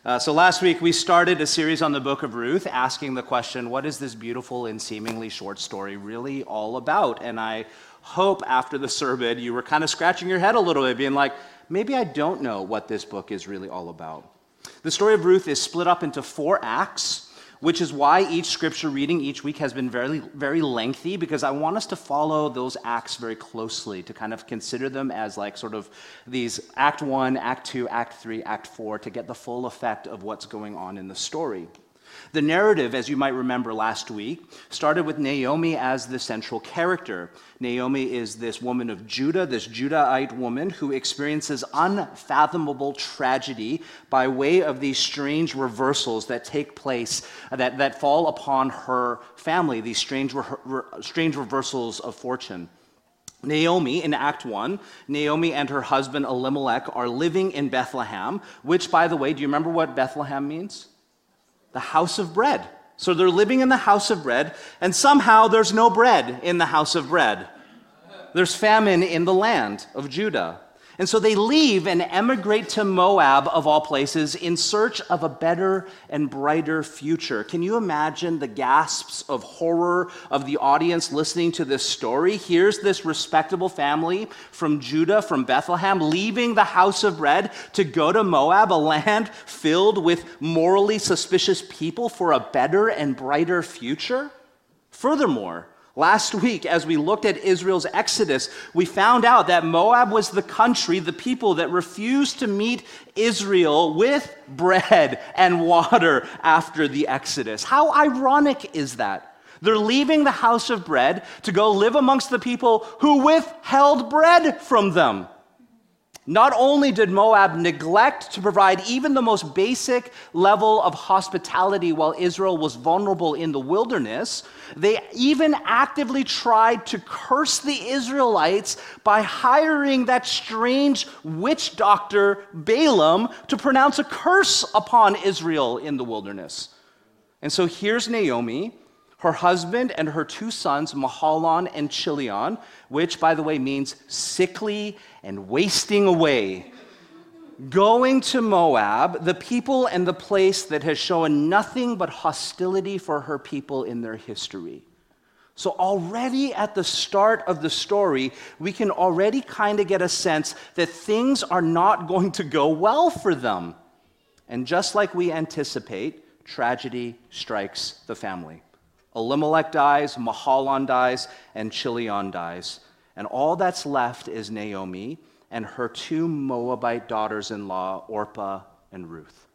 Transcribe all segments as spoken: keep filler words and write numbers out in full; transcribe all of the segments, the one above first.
Uh, so last week we started a series on the book of Ruth asking the question, what is this beautiful and seemingly short story really all about? And I hope after the sermon you were kind of scratching your head a little bit, being like, maybe I don't know what this book is really all about. The story of Ruth is split up into four acts, which is why each scripture reading each week has been very, very lengthy, because I want us to follow those acts very closely, to kind of consider them as like sort of these act one, act two, act three, act four, to get the full effect of what's going on in the story. The narrative, as you might remember last week, started with Naomi as the central character. Naomi is this woman of Judah, this Judahite woman who experiences unfathomable tragedy by way of these strange reversals that take place, that, that fall upon her family, these strange, re- re- strange reversals of fortune. Naomi, in Act one, Naomi and her husband Elimelech are living in Bethlehem, which, by the way, do you remember what Bethlehem means? The house of bread. So they're living in the house of bread, and somehow there's no bread in the house of bread. There's famine in the land of Judah. And so they leave and emigrate to Moab, of all places, in search of a better and brighter future. Can you imagine the gasps of horror of the audience listening to this story? Here's this respectable family from Judah, from Bethlehem, leaving the house of bread to go to Moab, a land filled with morally suspicious people, for a better and brighter future. Furthermore, last week, as we looked at Israel's exodus, we found out that Moab was the country, the people that refused to meet Israel with bread and water after the exodus. How ironic is that? They're leaving the house of bread to go live amongst the people who withheld bread from them. Not only did Moab neglect to provide even the most basic level of hospitality while Israel was vulnerable in the wilderness, they even actively tried to curse the Israelites by hiring that strange witch doctor Balaam to pronounce a curse upon Israel in the wilderness. And so here's Naomi, her husband and her two sons, Mahlon and Chilion, which, by the way, means sickly and wasting away, going to Moab, the people and the place that has shown nothing but hostility for her people in their history. So already at the start of the story, we can already kind of get a sense that things are not going to go well for them. And just like we anticipate, tragedy strikes the family. Elimelech dies, Mahlon dies, and Chilion dies. And all that's left is Naomi and her two Moabite daughters-in-law, Orpah and Ruth.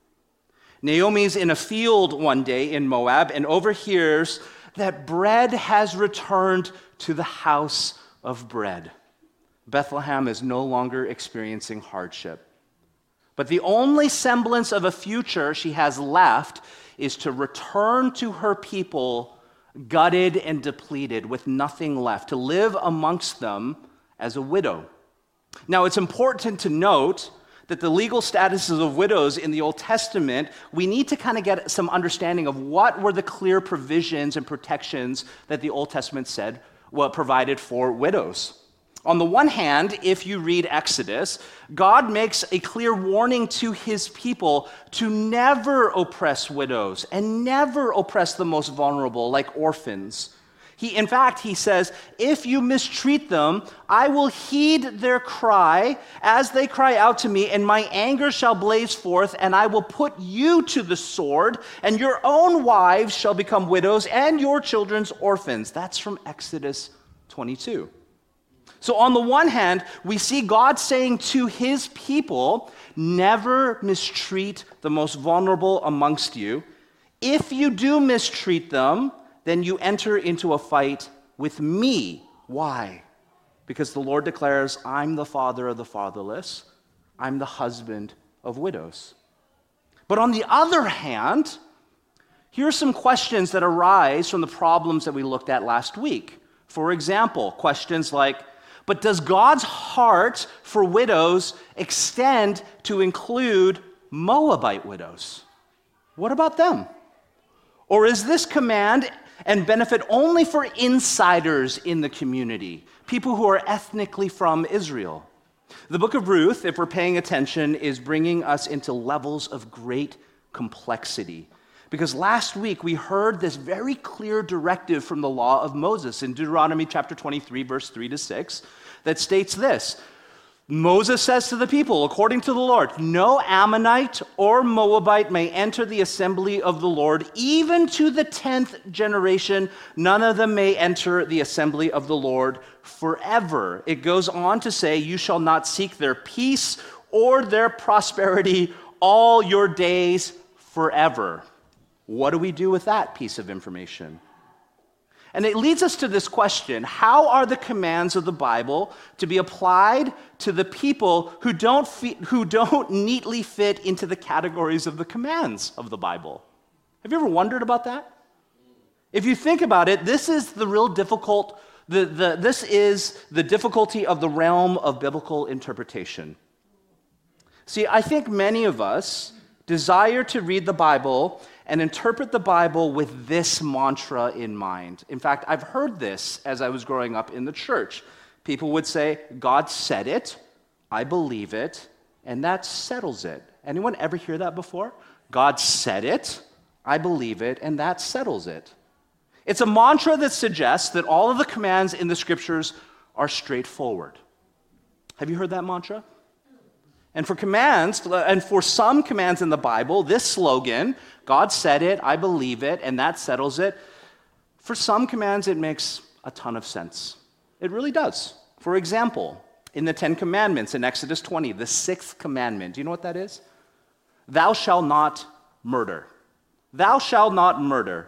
Naomi's in a field one day in Moab and overhears that bread has returned to the house of bread. Bethlehem is no longer experiencing hardship. But the only semblance of a future she has left is to return to her people gutted and depleted, with nothing left, to live amongst them as a widow. Now, it's important to note that the legal statuses of widows in the Old Testament, we need to kind of get some understanding of what were the clear provisions and protections that the Old Testament said were provided for widows. On the one hand, if you read Exodus, God makes a clear warning to his people to never oppress widows and never oppress the most vulnerable, like orphans. He, in fact, he says, if you mistreat them, I will heed their cry as they cry out to me, and my anger shall blaze forth, and I will put you to the sword, and your own wives shall become widows, and your children's orphans. That's from Exodus twenty-two. So on the one hand, we see God saying to his people, never mistreat the most vulnerable amongst you. If you do mistreat them, then you enter into a fight with me. Why? Because the Lord declares, I'm the father of the fatherless. I'm the husband of widows. But on the other hand, here are some questions that arise from the problems that we looked at last week. For example, questions like, but does God's heart for widows extend to include Moabite widows? What about them? Or is this command and benefit only for insiders in the community, people who are ethnically from Israel? The book of Ruth, if we're paying attention, is bringing us into levels of great complexity. Because last week we heard this very clear directive from the law of Moses in Deuteronomy chapter twenty-three, verse three to six, that states this. Moses says to the people, according to the Lord, no Ammonite or Moabite may enter the assembly of the Lord, even to the tenth generation. None of them may enter the assembly of the Lord forever. It goes on to say, you shall not seek their peace or their prosperity all your days forever. What do we do with that piece of information? And it leads us to this question: how are the commands of the Bible to be applied to the people who don't fe- who don't neatly fit into the categories of the commands of the Bible? Have you ever wondered about that? If you think about it, this is the real difficult, the, the, this is the difficulty of the realm of biblical interpretation. See, I think many of us desire to read the Bible and interpret the Bible with this mantra in mind. In fact, I've heard this as I was growing up in the church. People would say, God said it, I believe it, and that settles it. Anyone ever hear that before? God said it, I believe it, and that settles it. It's a mantra that suggests that all of the commands in the scriptures are straightforward. Have you heard that mantra? And for commands, and for some commands in the Bible, this slogan, God said it, I believe it, and that settles it, for some commands it makes a ton of sense. It really does. For example, in the Ten Commandments in Exodus twenty, the sixth commandment, do you know what that is? Thou shalt not murder. Thou shalt not murder.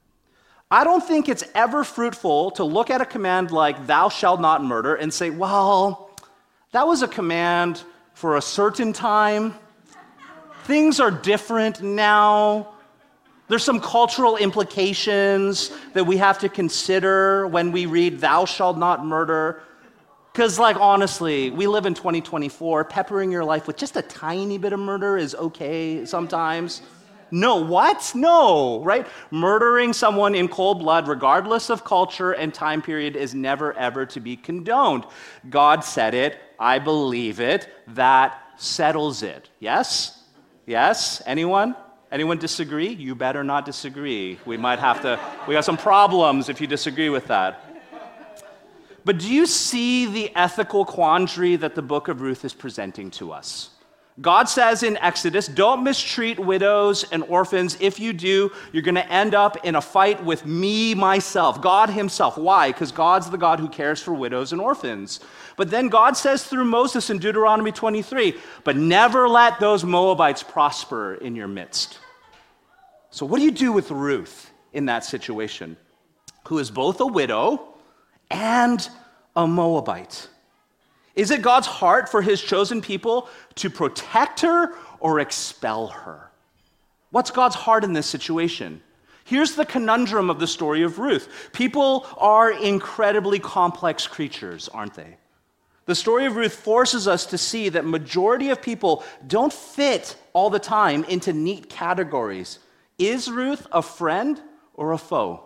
I don't think it's ever fruitful to look at a command like thou shalt not murder and say, well, that was a command for a certain time. Things are different now. There's some cultural implications that we have to consider when we read thou shalt not murder. Because, like, honestly, we live in twenty twenty-four. Peppering your life with just a tiny bit of murder is okay sometimes. No, what? No, right? Murdering someone in cold blood, regardless of culture and time period, is never, ever to be condoned. God said it. I believe it. That settles it. Yes? Yes? Anyone? Anyone disagree? You better not disagree. We might have to, we got some problems if you disagree with that. But do you see the ethical quandary that the book of Ruth is presenting to us? God says in Exodus, don't mistreat widows and orphans. If you do, you're going to end up in a fight with me, myself, God himself. Why? Because God's the God who cares for widows and orphans. But then God says through Moses in Deuteronomy twenty-three, but never let those Moabites prosper in your midst. So what do you do with Ruth in that situation, who is both a widow and a Moabite? Is it God's heart for his chosen people to protect her or expel her? What's God's heart in this situation? Here's the conundrum of the story of Ruth. People are incredibly complex creatures, aren't they? The story of Ruth forces us to see that majority of people don't fit all the time into neat categories. Is Ruth a friend or a foe?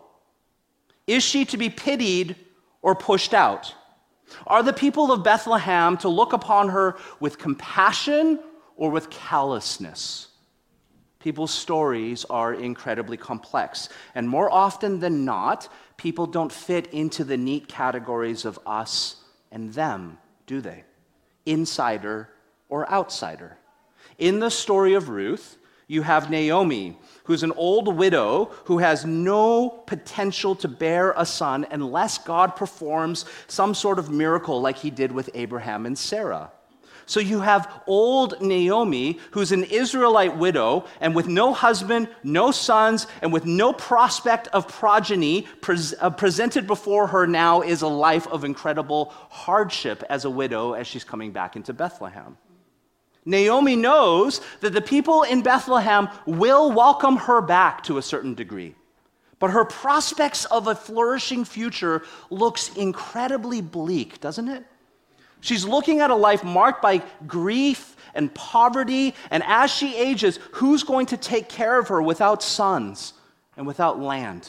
Is she to be pitied or pushed out? Are the people of Bethlehem to look upon her with compassion or with callousness? People's stories are incredibly complex. And more often than not, people don't fit into the neat categories of us and them, do they? Insider or outsider. In the story of Ruth, you have Naomi, who's an old widow who has no potential to bear a son unless God performs some sort of miracle like he did with Abraham and Sarah. So you have old Naomi, who's an Israelite widow, and with no husband, no sons, and with no prospect of progeny pres- uh, presented before her now is a life of incredible hardship as a widow as she's coming back into Bethlehem. Naomi knows that the people in Bethlehem will welcome her back to a certain degree. But her prospects of a flourishing future looks incredibly bleak, doesn't it? She's looking at a life marked by grief and poverty, and as she ages, who's going to take care of her without sons and without land?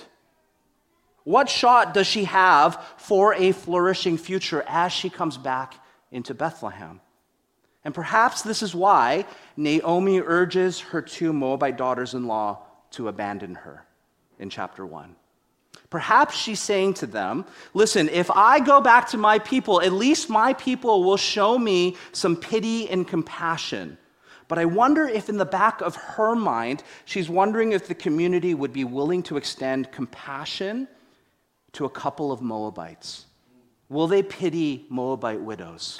What shot does she have for a flourishing future as she comes back into Bethlehem? And perhaps this is why Naomi urges her two Moabite daughters-in-law to abandon her in chapter one. Perhaps she's saying to them, listen, if I go back to my people, at least my people will show me some pity and compassion. But I wonder if in the back of her mind, she's wondering if the community would be willing to extend compassion to a couple of Moabites. Will they pity Moabite widows?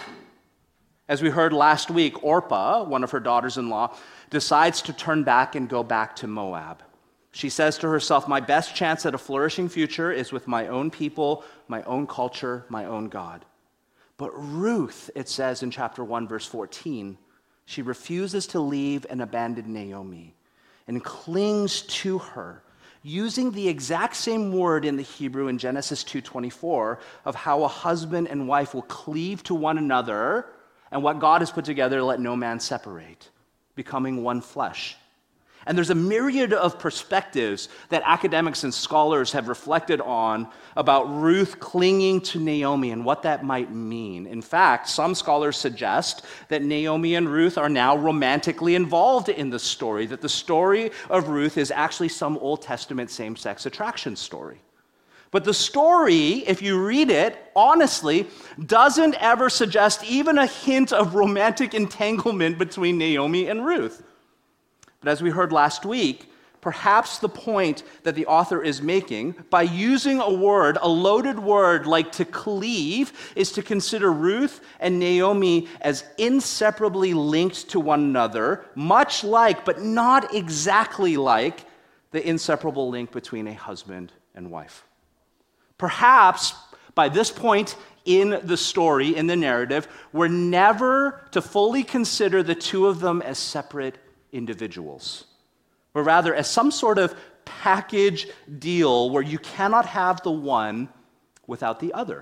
As we heard last week, Orpah, one of her daughters-in-law, decides to turn back and go back to Moab. She says to herself, my best chance at a flourishing future is with my own people, my own culture, my own God. But Ruth, it says in chapter one, verse fourteen, she refuses to leave and abandon Naomi and clings to her, using the exact same word in the Hebrew in Genesis two twenty-four of how a husband and wife will cleave to one another, and what God has put together, let no man separate, becoming one flesh. And there's a myriad of perspectives that academics and scholars have reflected on about Ruth clinging to Naomi and what that might mean. In fact, some scholars suggest that Naomi and Ruth are now romantically involved in the story, that the story of Ruth is actually some Old Testament same-sex attraction story. But the story, if you read it honestly, doesn't ever suggest even a hint of romantic entanglement between Naomi and Ruth. But as we heard last week, perhaps the point that the author is making by using a word, a loaded word like to cleave, is to consider Ruth and Naomi as inseparably linked to one another, much like, but not exactly like, the inseparable link between a husband and wife. Perhaps by this point in the story, in the narrative, we're never to fully consider the two of them as separate individuals, but rather as some sort of package deal where you cannot have the one without the other.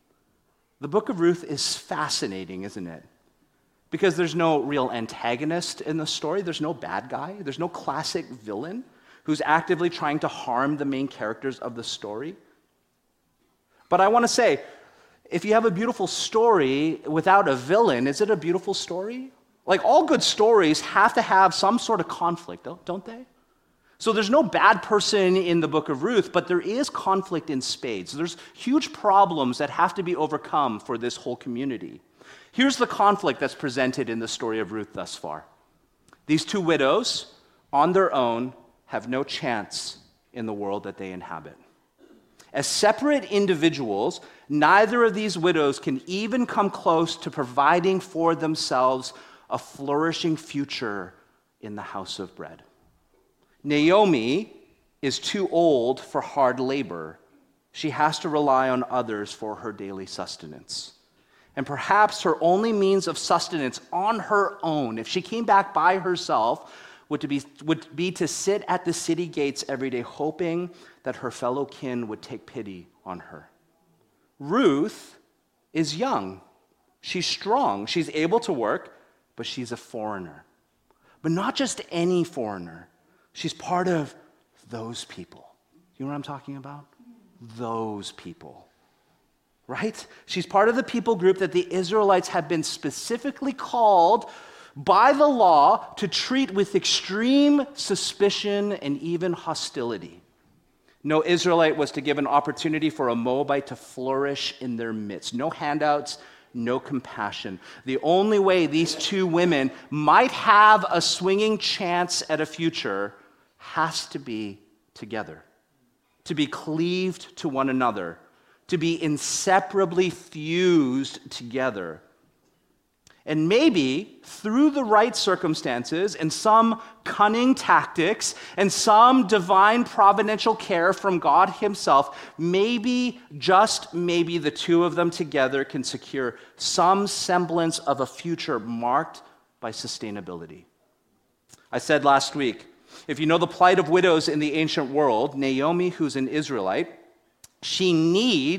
The book of Ruth is fascinating, isn't it? Because there's no real antagonist in the story. There's no bad guy. There's no classic villain who's actively trying to harm the main characters of the story. But I want to say, if you have a beautiful story without a villain, is it a beautiful story? Like, all good stories have to have some sort of conflict, don't they? So there's no bad person in the book of Ruth, but there is conflict in spades. There's huge problems that have to be overcome for this whole community. Here's the conflict that's presented in the story of Ruth thus far. These two widows, on their own, have no chance in the world that they inhabit. As separate individuals, neither of these widows can even come close to providing for themselves a flourishing future in the house of bread. Naomi is too old for hard labor. She has to rely on others for her daily sustenance. And perhaps her only means of sustenance on her own, if she came back by herself, would, to be, would be to sit at the city gates every day hoping that her fellow kin would take pity on her. Ruth is young. She's strong. She's able to work, but she's a foreigner. But not just any foreigner. She's part of those people. You know what I'm talking about? Those people. Right? She's part of the people group that the Israelites have been specifically called by the law to treat with extreme suspicion and even hostility. No Israelite was to give an opportunity for a Moabite to flourish in their midst. No handouts, no compassion. The only way these two women might have a swinging chance at a future has to be together, to be cleaved to one another, to be inseparably fused together. And maybe through the right circumstances and some cunning tactics and some divine providential care from God himself, maybe, just maybe, the two of them together can secure some semblance of a future marked by sustainability. I said last week, if you know the plight of widows in the ancient world, Naomi, who's an Israelite, she needs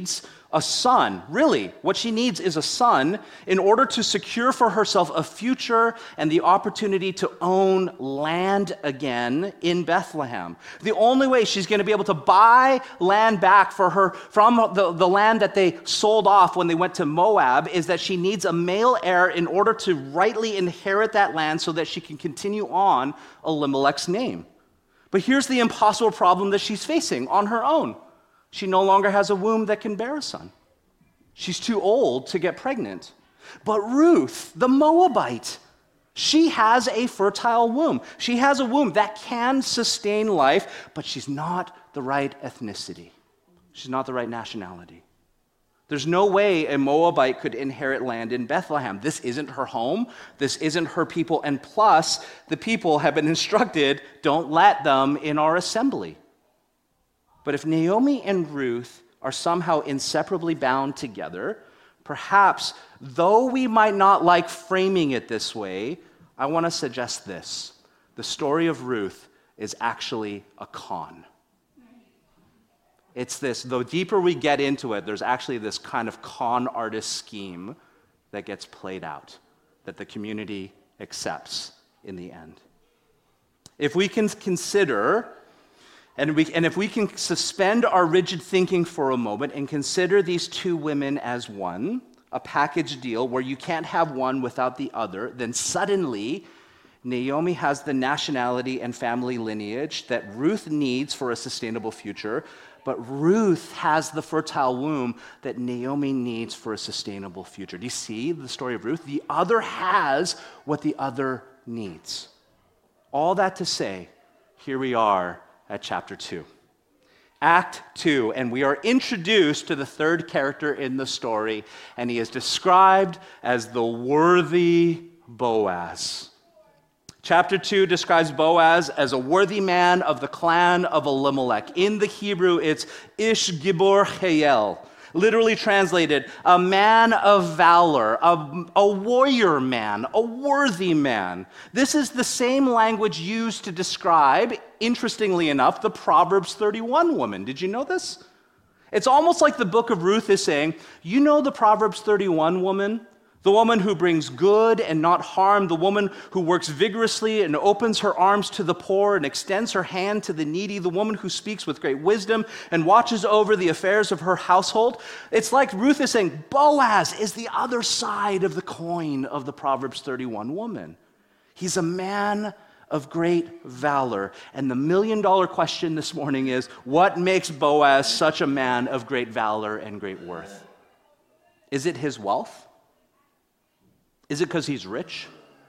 a son. Really, what she needs is a son in order to secure for herself a future and the opportunity to own land again in Bethlehem. The only way she's going to be able to buy land back for her from the, the land that they sold off when they went to Moab is that she needs a male heir in order to rightly inherit that land so that she can continue on Elimelech's name. But here's the impossible problem that she's facing on her own. She no longer has a womb that can bear a son. She's too old to get pregnant. But Ruth, the Moabite, she has a fertile womb. She has a womb that can sustain life, but she's not the right ethnicity. She's not the right nationality. There's no way a Moabite could inherit land in Bethlehem. This isn't her home. This isn't her people. And plus, the people have been instructed, don't let them in our assembly. But if Naomi and Ruth are somehow inseparably bound together, perhaps, though we might not like framing it this way, I want to suggest this. The story of Ruth is actually a con. It's this, the deeper we get into it, there's actually this kind of con artist scheme that gets played out, that the community accepts in the end. If we can consider And, we, and if we can suspend our rigid thinking for a moment and consider these two women as one, a package deal where you can't have one without the other, then suddenly Naomi has the nationality and family lineage that Ruth needs for a sustainable future, but Ruth has the fertile womb that Naomi needs for a sustainable future. Do you see the story of Ruth? The other has what the other needs. All that to say, here we are at chapter two. Act two, and we are introduced to the third character in the story, and he is described as the worthy Boaz. Chapter two describes Boaz as a worthy man of the clan of Elimelech. In the Hebrew, it's Ish Gibor Chayel. Literally translated, a man of valor, a, a warrior man, a worthy man. This is the same language used to describe, interestingly enough, the Proverbs thirty-one woman. Did you know this? It's almost like the book of Ruth is saying, you know the Proverbs thirty-one woman? The woman who brings good and not harm, the woman who works vigorously and opens her arms to the poor and extends her hand to the needy, the woman who speaks with great wisdom and watches over the affairs of her household. It's like Ruth is saying, Boaz is the other side of the coin of the Proverbs thirty-one woman. He's a man of great valor. And the million dollar question this morning is, what makes Boaz such a man of great valor and great worth? Is it his wealth? Is it because he's rich?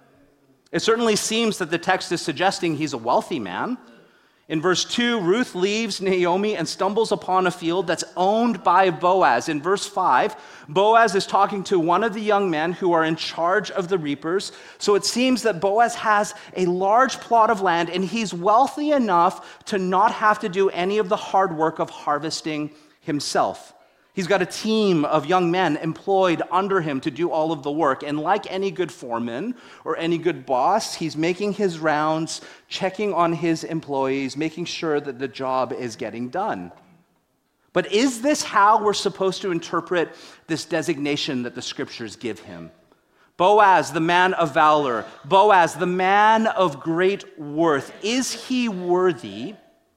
It certainly seems that the text is suggesting he's a wealthy man. In verse two, Ruth leaves Naomi and stumbles upon a field that's owned by Boaz. In verse five, Boaz is talking to one of the young men who are in charge of the reapers. So it seems that Boaz has a large plot of land, and he's wealthy enough to not have to do any of the hard work of harvesting himself. He's got a team of young men employed under him to do all of the work. And like any good foreman or any good boss, he's making his rounds, checking on his employees, making sure that the job is getting done. But is this how we're supposed to interpret this designation that the scriptures give him? Boaz, the man of valor. Boaz, the man of great worth. Is he worthy?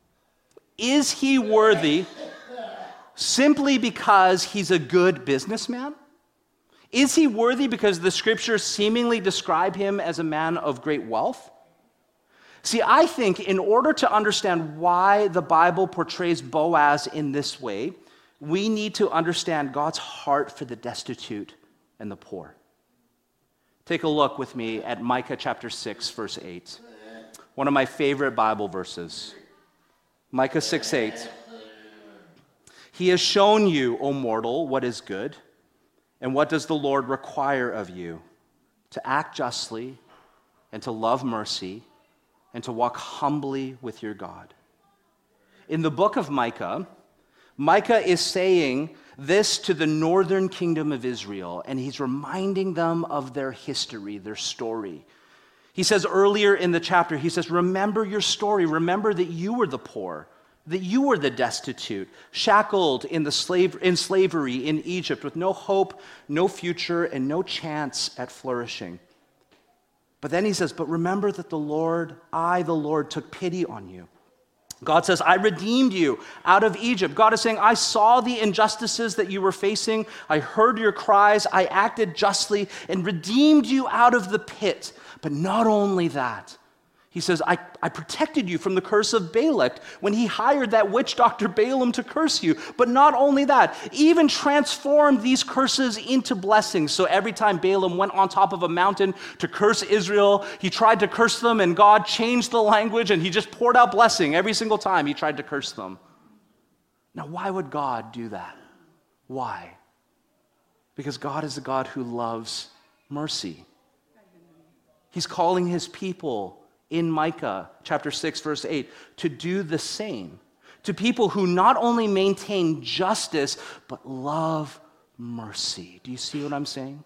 Is he worthy simply because he's a good businessman? Is he worthy because the scriptures seemingly describe him as a man of great wealth? See, I think in order to understand why the Bible portrays Boaz in this way, we need to understand God's heart for the destitute and the poor. Take a look with me at Micah chapter six, verse eight. One of my favorite Bible verses. Micah six eight. He has shown you, O mortal, what is good, and what does the Lord require of you? To act justly, and to love mercy, and to walk humbly with your God. In the book of Micah, Micah is saying this to the northern kingdom of Israel, and he's reminding them of their history, their story. He says earlier in the chapter, he says, remember your story. Remember that you were the poor. that you were the destitute, shackled in, the slave, in slavery in Egypt with no hope, no future, and no chance at flourishing. But then he says, but remember that the Lord, I, the Lord, took pity on you. God says, I redeemed you out of Egypt. God is saying, I saw the injustices that you were facing. I heard your cries. I acted justly and redeemed you out of the pit. But not only that, he says, I, I protected you from the curse of Balak when he hired that witch doctor Balaam to curse you. But not only that, even transformed these curses into blessings. So every time Balaam went on top of a mountain to curse Israel, he tried to curse them, and God changed the language, and he just poured out blessing every single time he tried to curse them. Now, why would God do that? Why? Because God is a God who loves mercy. He's calling his people in Micah chapter six, verse eight, to do the same to people who not only maintain justice, but love mercy. Do you see what I'm saying?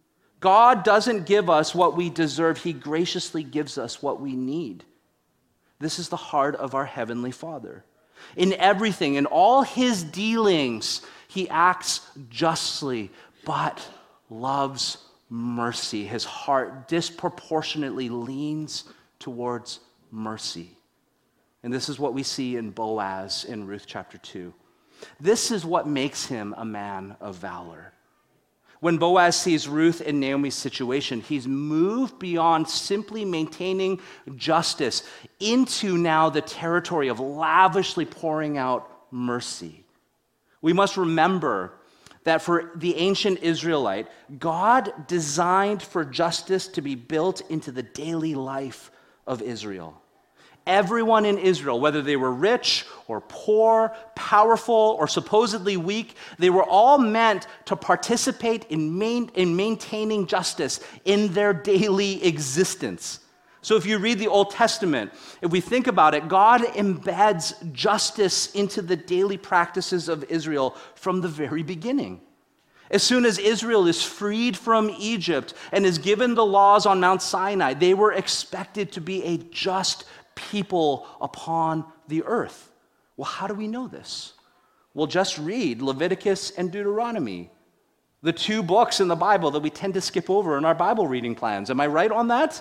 God doesn't give us what we deserve. He graciously gives us what we need. This is the heart of our Heavenly Father. In everything, in all his dealings, he acts justly, but loves mercy. His heart disproportionately leans towards mercy. And this is what we see in Boaz in Ruth chapter two. This is what makes him a man of valor. When Boaz sees Ruth and Naomi's situation, he's moved beyond simply maintaining justice into now the territory of lavishly pouring out mercy. We must remember that for the ancient Israelite, God designed for justice to be built into the daily life of Israel. Everyone in Israel, whether they were rich or poor, powerful or supposedly weak, they were all meant to participate in, main, in maintaining justice in their daily existence. So if you read the Old Testament, if we think about it, God embeds justice into the daily practices of Israel from the very beginning. As soon as Israel is freed from Egypt and is given the laws on Mount Sinai, they were expected to be a just people upon the earth. Well, how do we know this? Well, just read Leviticus and Deuteronomy, the two books in the Bible that we tend to skip over in our Bible reading plans. Am I right on that?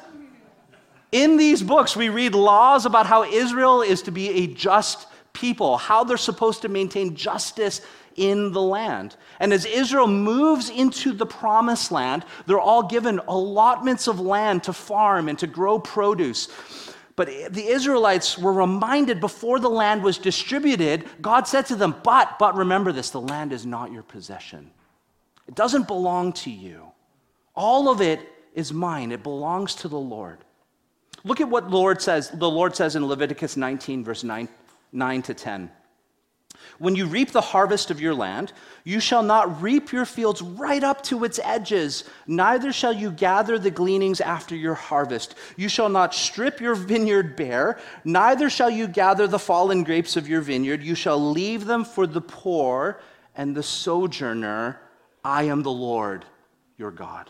In these books, we read laws about how Israel is to be a just people, how they're supposed to maintain justice in the land. And as Israel moves into the promised land, they're all given allotments of land to farm and to grow produce. But the Israelites were reminded before the land was distributed, God said to them, but, but remember this, the land is not your possession. It doesn't belong to you. All of it is mine. It belongs to the Lord. Look at what Lord says, the Lord says in Leviticus nineteen, verse nine, nine to ten. When you reap the harvest of your land, you shall not reap your fields right up to its edges, neither shall you gather the gleanings after your harvest. You shall not strip your vineyard bare, neither shall you gather the fallen grapes of your vineyard. You shall leave them for the poor and the sojourner. I am the Lord, your God.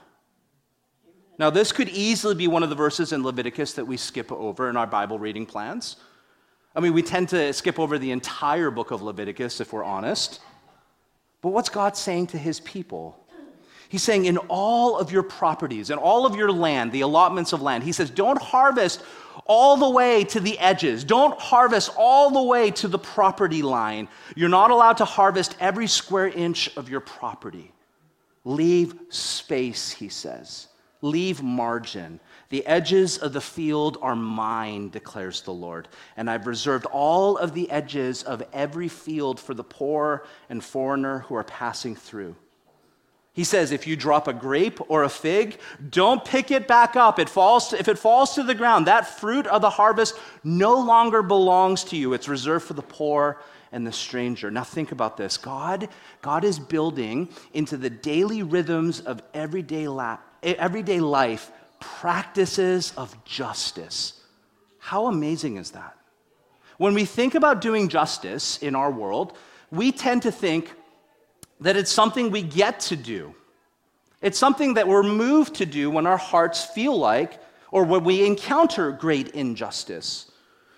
Now, this could easily be one of the verses in Leviticus that we skip over in our Bible reading plans. I mean, we tend to skip over the entire book of Leviticus, if we're honest. But what's God saying to his people? He's saying, in all of your properties, in all of your land, the allotments of land, he says, don't harvest all the way to the edges. Don't harvest all the way to the property line. You're not allowed to harvest every square inch of your property. Leave space, he says. Leave margin. The edges of the field are mine, declares the Lord, and I've reserved all of the edges of every field for the poor and foreigner who are passing through. He says, if you drop a grape or a fig, don't pick it back up. It falls to, if it falls to the ground, that fruit of the harvest no longer belongs to you. It's reserved for the poor and the stranger. Now think about this. God, God is building into the daily rhythms of everyday, la- everyday life practices of justice. How amazing is that? When we think about doing justice in our world, we tend to think that it's something we get to do. It's something that we're moved to do when our hearts feel like, or when we encounter great injustice.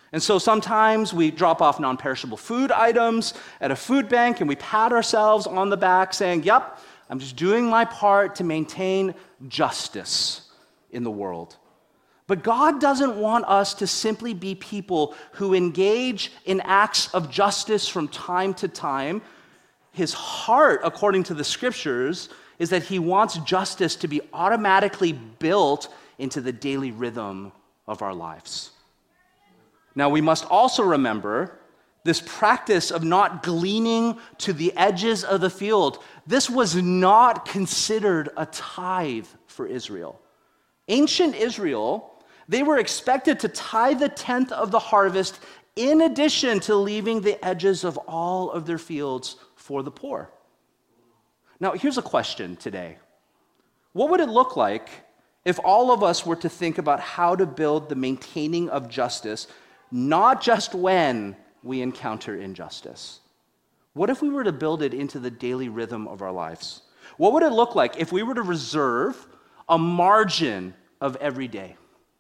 And so sometimes we drop off non-perishable food items at a food bank and we pat ourselves on the back saying, yep, I'm just doing my part to maintain justice in the world. But God doesn't want us to simply be people who engage in acts of justice from time to time. His heart, according to the scriptures, is that he wants justice to be automatically built into the daily rhythm of our lives. Now, we must also remember this practice of not gleaning to the edges of the field. This was not considered a tithe for Israel. Ancient Israel, they were expected to tithe the tenth of the harvest in addition to leaving the edges of all of their fields for the poor. Now, here's a question today. What would it look like if all of us were to think about how to build the maintaining of justice, not just when we encounter injustice? What if we were to build it into the daily rhythm of our lives? What would it look like if we were to reserve a margin of every day,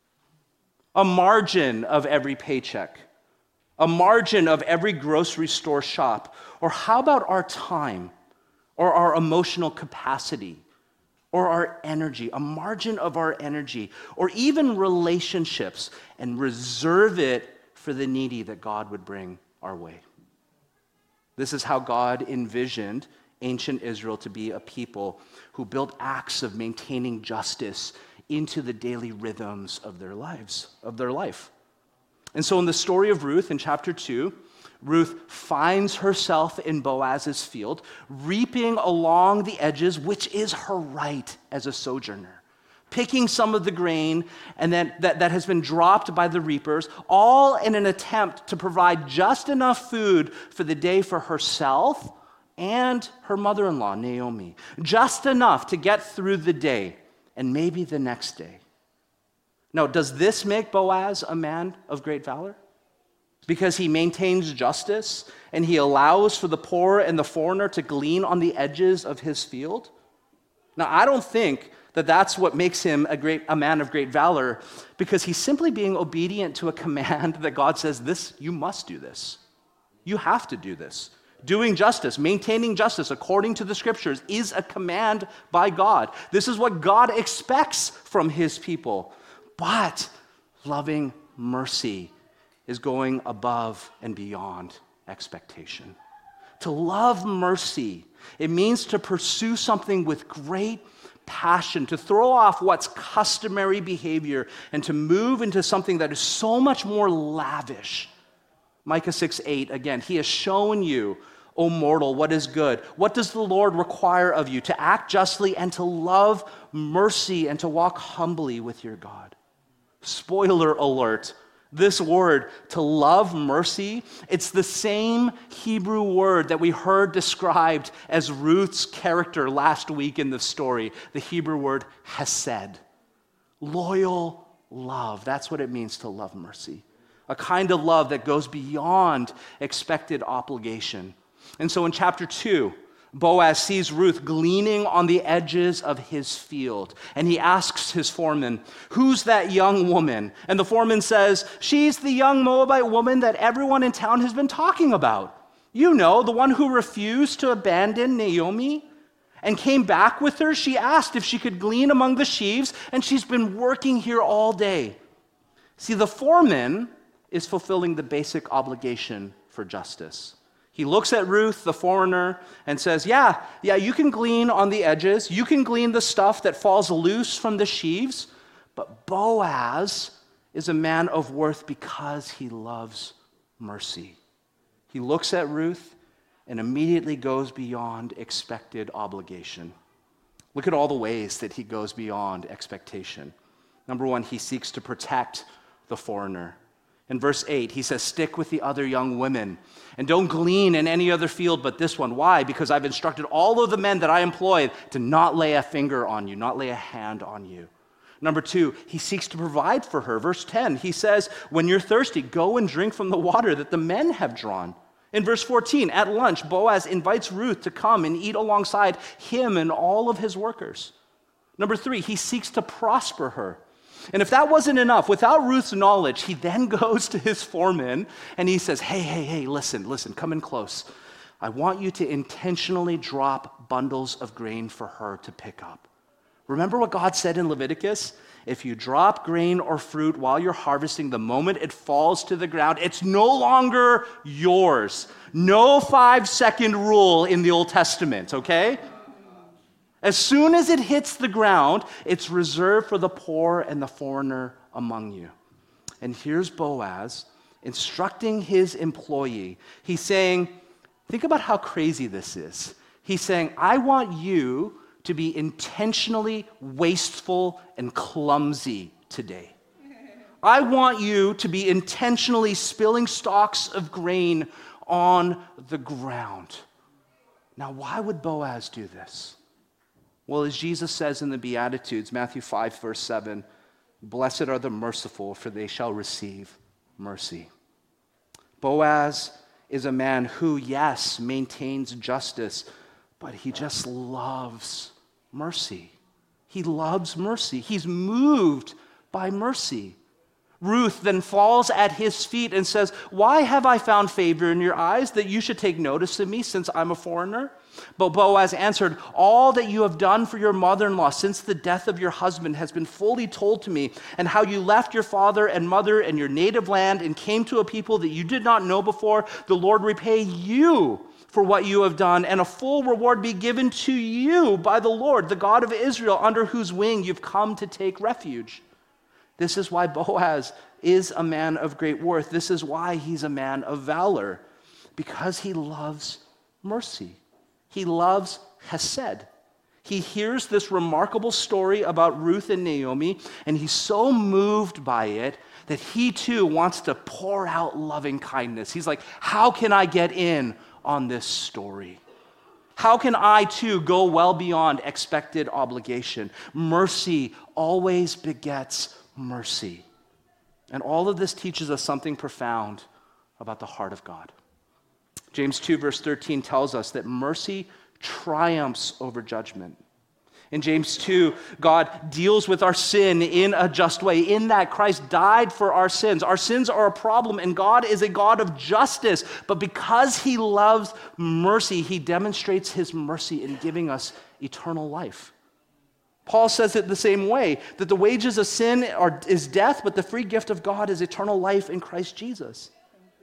a margin of every paycheck, a margin of every grocery store shop? Or how about our time or our emotional capacity or our energy, a margin of our energy, or even relationships, and reserve it for the needy that God would bring our way? This is how God envisioned ancient Israel to be a people who built acts of maintaining justice into the daily rhythms of their lives, of their life. And so in the story of Ruth in chapter two, Ruth finds herself in Boaz's field, reaping along the edges, which is her right as a sojourner, picking some of the grain and then that, that has been dropped by the reapers, all in an attempt to provide just enough food for the day for herself and her mother-in-law, Naomi. Just enough to get through the day and maybe the next day. Now, does this make Boaz a man of great valor? Because he maintains justice and he allows for the poor and the foreigner to glean on the edges of his field? Now, I don't think that that's what makes him a great a man of great valor, because he's simply being obedient to a command that God says, this, you must do this. You have to do this. Doing justice, maintaining justice according to the scriptures is a command by God. This is what God expects from his people. But loving mercy is going above and beyond expectation. To love mercy, it means to pursue something with great passion, to throw off what's customary behavior and to move into something that is so much more lavish. Micah six eight, again, he has shown you, O mortal, what is good. What does the Lord require of you? To act justly and to love mercy and to walk humbly with your God. Spoiler alert. This word, to love mercy, it's the same Hebrew word that we heard described as Ruth's character last week in the story, the Hebrew word hesed. Loyal love, that's what it means to love mercy. A kind of love that goes beyond expected obligation. And so in chapter two, Boaz sees Ruth gleaning on the edges of his field, and he asks his foreman, who's that young woman? And the foreman says, she's the young Moabite woman that everyone in town has been talking about. You know, the one who refused to abandon Naomi and came back with her. She asked if she could glean among the sheaves, and she's been working here all day. See, the foreman is fulfilling the basic obligation for justice. He looks at Ruth, the foreigner, and says, yeah, yeah, you can glean on the edges. You can glean the stuff that falls loose from the sheaves. But Boaz is a man of worth because he loves mercy. He looks at Ruth and immediately goes beyond expected obligation. Look at all the ways that he goes beyond expectation. Number one, he seeks to protect the foreigner. In verse eight, he says, stick with the other young women and don't glean in any other field but this one. Why? Because I've instructed all of the men that I employ to not lay a finger on you, not lay a hand on you. Number two, he seeks to provide for her. Verse ten, he says, when you're thirsty, go and drink from the water that the men have drawn. In verse fourteen, at lunch, Boaz invites Ruth to come and eat alongside him and all of his workers. Number three, he seeks to prosper her. And if that wasn't enough, without Ruth's knowledge, he then goes to his foreman and he says, hey, hey, hey, listen, listen, come in close. I want you to intentionally drop bundles of grain for her to pick up. Remember what God said in Leviticus? If you drop grain or fruit while you're harvesting, the moment it falls to the ground, it's no longer yours. No five-second rule in the Old Testament, okay? As soon as it hits the ground, it's reserved for the poor and the foreigner among you. And here's Boaz instructing his employee. He's saying, think about how crazy this is. He's saying, I want you to be intentionally wasteful and clumsy today. I want you to be intentionally spilling stalks of grain on the ground. Now, why would Boaz do this? Well, as Jesus says in the Beatitudes, Matthew five, verse seven, blessed are the merciful, for they shall receive mercy. Boaz is a man who, yes, maintains justice, but he just loves mercy. He loves mercy. He's moved by mercy. Ruth then falls at his feet and says, why have I found favor in your eyes that you should take notice of me since I'm a foreigner? But Boaz answered, all that you have done for your mother-in-law since the death of your husband has been fully told to me, and how you left your father and mother and your native land and came to a people that you did not know before. The Lord repay you for what you have done, and a full reward be given to you by the Lord, the God of Israel, under whose wing you've come to take refuge. This is why Boaz is a man of great worth. This is why he's a man of valor, because he loves mercy. He loves Hesed. He hears this remarkable story about Ruth and Naomi, and he's so moved by it that he too wants to pour out loving kindness. He's like, how can I get in on this story? How can I too go well beyond expected obligation? Mercy always begets mercy. And all of this teaches us something profound about the heart of God. James two verse thirteen tells us that mercy triumphs over judgment. In James two, God deals with our sin in a just way, in that Christ died for our sins. Our sins are a problem, and God is a God of justice. But because he loves mercy, he demonstrates his mercy in giving us eternal life. Paul says it the same way, that the wages of sin are, is death, but the free gift of God is eternal life in Christ Jesus.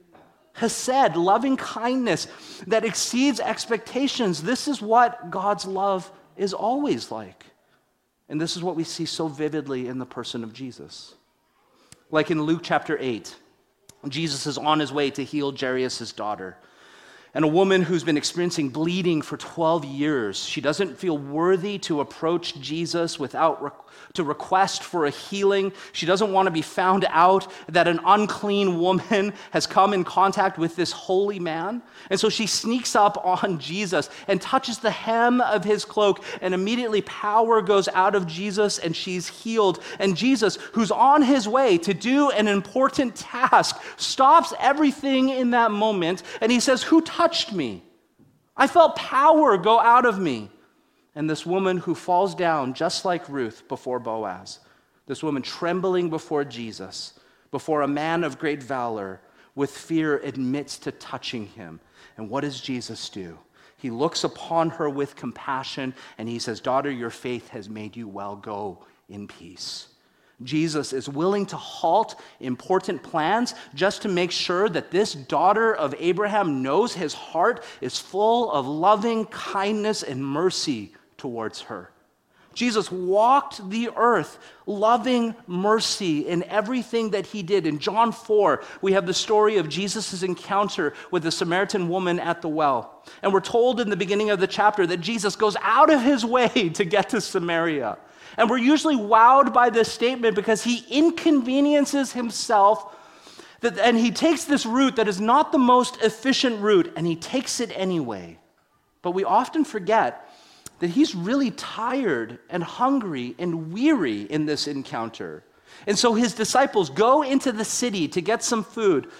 Hesed, loving kindness that exceeds expectations. This is what God's love is always like. And this is what we see so vividly in the person of Jesus. Like in Luke chapter eight, Jesus is on his way to heal Jairus' daughter. And a woman who's been experiencing bleeding for twelve years, she doesn't feel worthy to approach Jesus without re- to request for a healing. She doesn't want to be found out that an unclean woman has come in contact with this holy man. And so she sneaks up on Jesus and touches the hem of his cloak, and immediately power goes out of Jesus and she's healed. And Jesus, who's on his way to do an important task, stops everything in that moment and he says, who touched me? I felt power go out of me. And this woman who falls down just like Ruth before Boaz, this woman trembling before Jesus, before a man of great valor, with fear admits to touching him. And what does Jesus do? He looks upon her with compassion and he says, daughter, your faith has made you well. Go in peace. Jesus is willing to halt important plans just to make sure that this daughter of Abraham knows his heart is full of loving kindness and mercy towards her. Jesus walked the earth loving mercy in everything that he did. In John four, we have the story of Jesus' encounter with the Samaritan woman at the well. And we're told in the beginning of the chapter that Jesus goes out of his way to get to Samaria. And we're usually wowed by this statement because he inconveniences himself, that, and he takes this route that is not the most efficient route, and he takes it anyway. But we often forget that he's really tired and hungry and weary in this encounter. And so his disciples go into the city to get some food,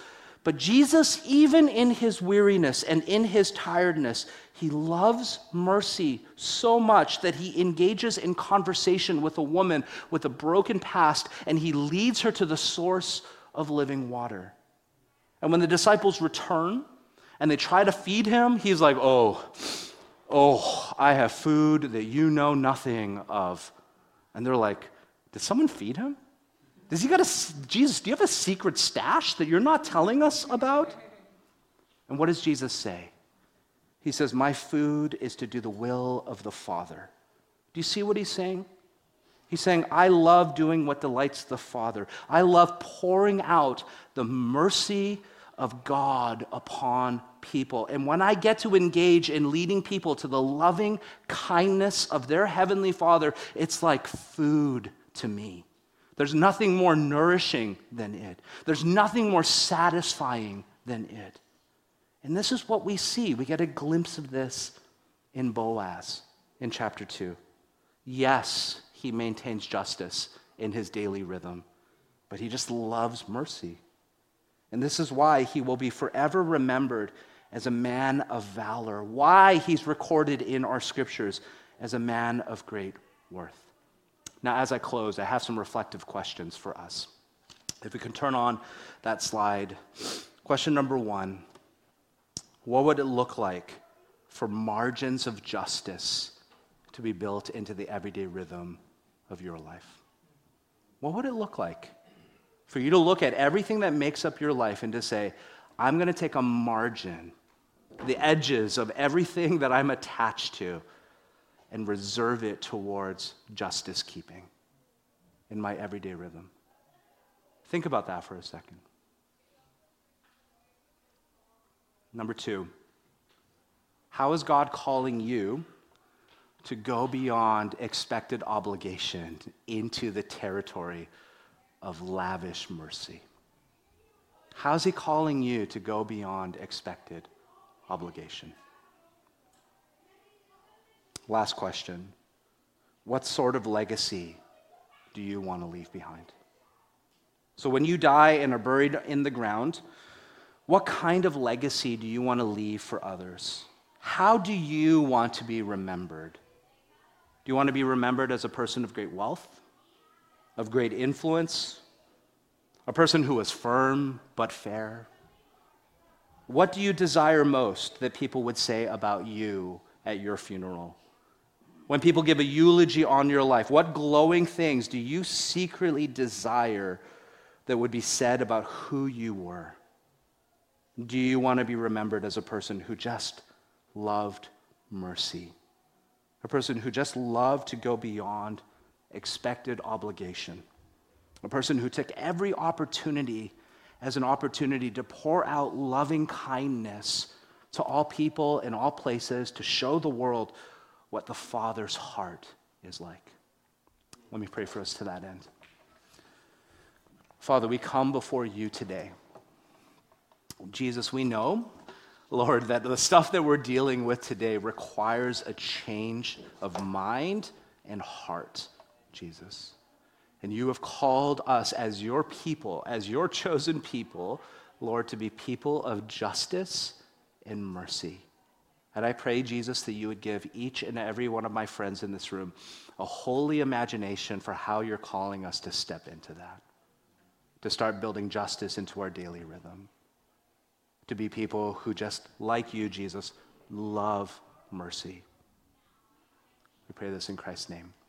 But Jesus, even in his weariness and in his tiredness, he loves mercy so much that he engages in conversation with a woman with a broken past, and he leads her to the source of living water. And when the disciples return and they try to feed him, he's like, oh, oh, I have food that you know nothing of. And they're like, did someone feed him? Does he got a, Jesus, do you have a secret stash that you're not telling us about? And what does Jesus say? He says, my food is to do the will of the Father. Do you see what he's saying? He's saying, I love doing what delights the Father. I love pouring out the mercy of God upon people. And when I get to engage in leading people to the loving kindness of their Heavenly Father, it's like food to me. There's nothing more nourishing than it. There's nothing more satisfying than it. And this is what we see. We get a glimpse of this in Boaz in chapter two. Yes, he maintains justice in his daily rhythm, but he just loves mercy. And this is why he will be forever remembered as a man of valor, why he's recorded in our scriptures as a man of great worth. Now, as I close, I have some reflective questions for us. If we can turn on that slide. Question number one, what would it look like for margins of justice to be built into the everyday rhythm of your life? What would it look like for you to look at everything that makes up your life and to say, I'm going to take a margin, the edges of everything that I'm attached to, and reserve it towards justice keeping in my everyday rhythm? Think about that for a second. Number two, how is God calling you to go beyond expected obligation into the territory of lavish mercy? How is he calling you to go beyond expected obligation? Last question. What sort of legacy do you want to leave behind? So when you die and are buried in the ground, what kind of legacy do you want to leave for others? How do you want to be remembered? Do you want to be remembered as a person of great wealth, of great influence, a person who was firm but fair? What do you desire most that people would say about you at your funeral? When people give a eulogy on your life, what glowing things do you secretly desire that would be said about who you were? Do you want to be remembered as a person who just loved mercy? A person who just loved to go beyond expected obligation? A person who took every opportunity as an opportunity to pour out loving kindness to all people in all places, to show the world what the Father's heart is like? Let me pray for us to that end. Father, we come before you today. Jesus, we know, Lord, that the stuff that we're dealing with today requires a change of mind and heart, Jesus. And you have called us as your people, as your chosen people, Lord, to be people of justice and mercy. And I pray, Jesus, that you would give each and every one of my friends in this room a holy imagination for how you're calling us to step into that, to start building justice into our daily rhythm, to be people who just, like you, Jesus, love mercy. We pray this in Christ's name.